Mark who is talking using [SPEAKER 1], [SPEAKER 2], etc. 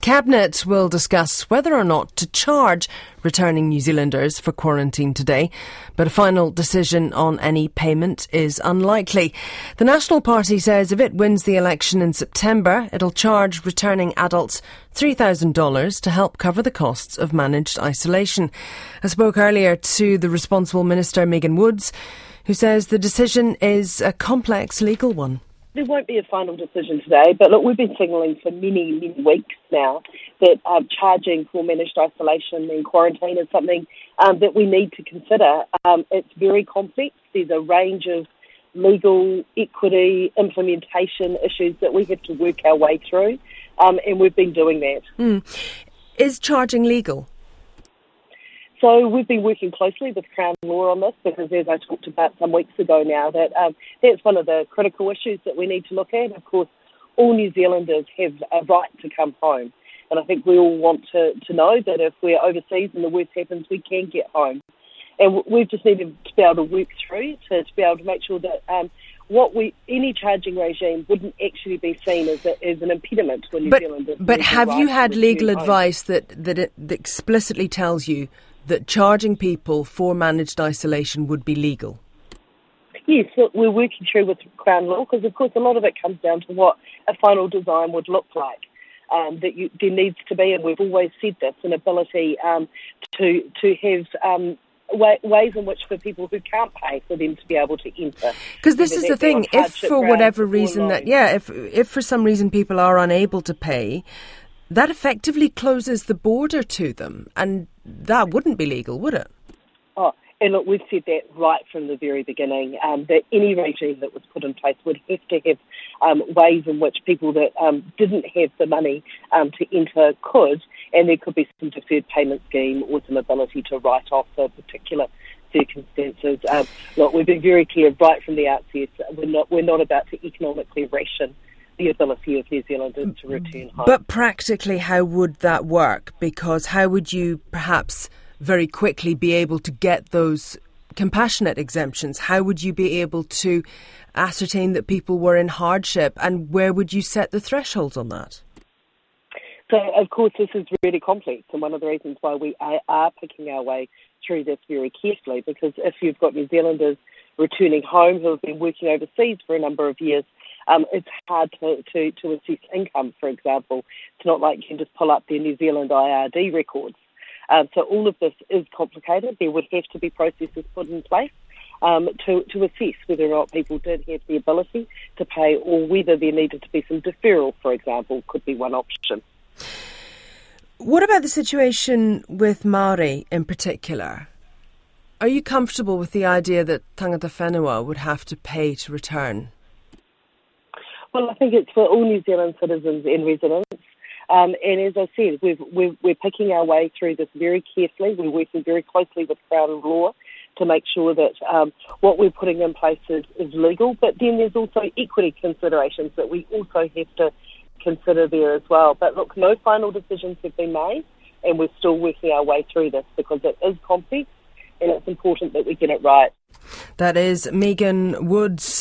[SPEAKER 1] Cabinet will discuss whether or not to charge returning New Zealanders for quarantine today, but a final decision on any payment is unlikely. The National Party says if it wins the election in September, it'll charge returning adults $3,000 to help cover the costs of managed isolation. I spoke earlier to the responsible Minister, Megan Woods, who says the decision is a complex legal one.
[SPEAKER 2] There won't be a final decision today, but look, we've been signalling for many, many weeks now that charging for managed isolation and quarantine is something that we need to consider. It's very complex. There's a range of legal, equity, implementation issues that we have to work our way through, and we've been doing that.
[SPEAKER 1] Is charging legal?
[SPEAKER 2] So we've been working closely with Crown Law on this because, as I talked about some weeks ago now, that's one of the critical issues that we need to look at. Of course, all New Zealanders have a right to come home. And I think we all want to know that if we're overseas and the worst happens, we can get home. And we've just needed to be able to work through to be able to make sure that any charging regime wouldn't actually be seen as an impediment to New Zealanders.
[SPEAKER 1] But have you had legal advice that explicitly tells you that charging people for managed isolation would be legal?
[SPEAKER 2] Yes, look, we're working through with Crown Law because, of course, a lot of it comes down to what a final design would look like. There needs to be, and we've always said this, an ability to have ways in which for people who can't pay for them to be able to enter.
[SPEAKER 1] Because this is the thing, if for whatever reason if for some reason people are unable to pay, that effectively closes the border to them, and that wouldn't be legal, would it?
[SPEAKER 2] Oh, and look, we've said that right from the very beginning, that any regime that was put in place would have to have ways in which people that didn't have the money to enter could, and there could be some deferred payment scheme or some ability to write off for particular circumstances. Look, we've been very clear right from the outset, we're not about to economically ration the ability of New Zealanders to return home.
[SPEAKER 1] But practically, how would that work? Because how would you perhaps very quickly be able to get those compassionate exemptions? How would you be able to ascertain that people were in hardship, and where would you set the thresholds on that?
[SPEAKER 2] So, of course, this is really complex, and one of the reasons why we are picking our way through this very carefully, because if you've got New Zealanders returning home who have been working overseas for a number of years, it's hard to assess income, for example. It's not like you can just pull up their New Zealand IRD records. So all of this is complicated. There would have to be processes put in place to assess whether or not people did have the ability to pay, or whether there needed to be some deferral, for example, could be one option.
[SPEAKER 1] What about the situation with Māori in particular? Are you comfortable with the idea that tangata whenua would have to pay to return?
[SPEAKER 2] Well, I think it's for all New Zealand citizens and residents. And as I said, we're picking our way through this very carefully. We're working very closely with Crown Law to make sure that what we're putting in place is legal. But then there's also equity considerations that we also have to consider there as well. But look, no final decisions have been made, and we're still working our way through this because it is complex and it's important that we get it right.
[SPEAKER 1] That is Megan Woods.